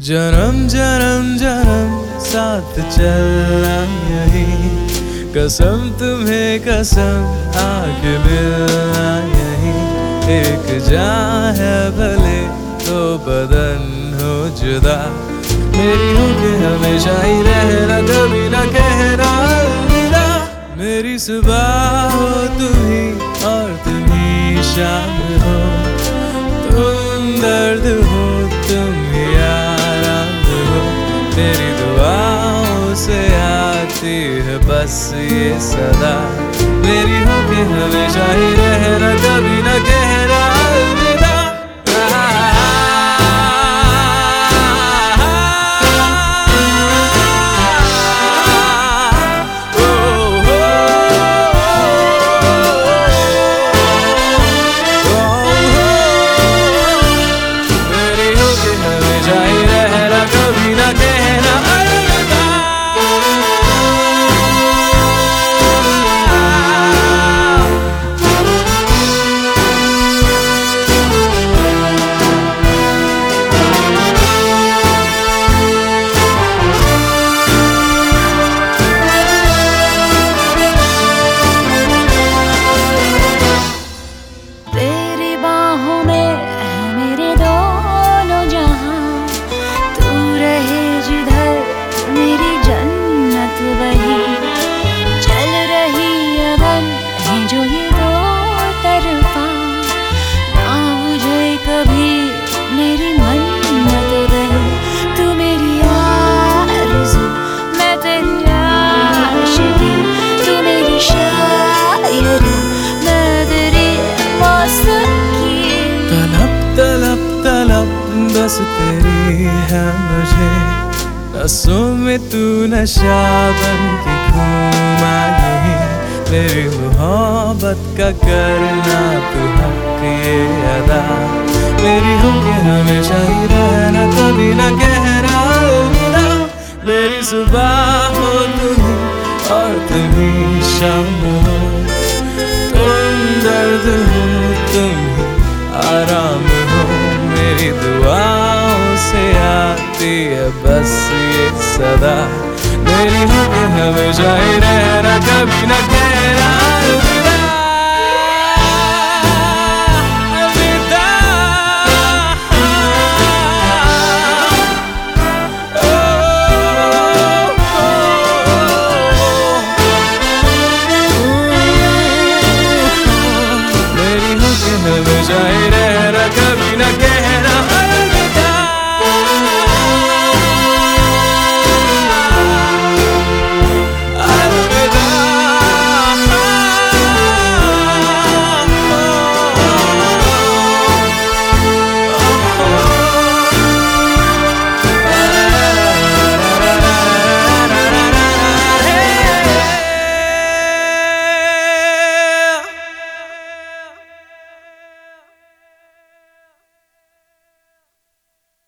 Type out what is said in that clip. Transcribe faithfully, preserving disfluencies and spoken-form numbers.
जन्म जन्म जन्म साथ चलना यही, कसम तुम्हें कसम आगे मिलना यही। एक जान है भले तो बदन हो जुदा, मेरी होके हमेशा ही रहना, कभी ना कहना अलविदा। मेरी सुबह हो तुम ही और तुम ही शाम हो, तुम दर्द हो तुम ही आराम हो। तेरी दुआओं से आती है बस ये सदा, मेरी होके हमेशा ही रहना, कभी ना कहना अलविदा। तलब तलब बस तेरी है मुझे, रसों में तू नशा बन के घूमा यही। मेरी मोहब्बत का करना तू हक ये अदा, मेरी होके हमेशा ही रहना, कभी ना कहना अलविदा। मेरी सुबह हो तुम और तुम ही शाम हो, तुम दर्द हो तुम ही आराम हो। मेरी दुआओं से आती है बस ये सदा, मेरी होके हमेशा ही रहना, कभी ना कहना अलविदा।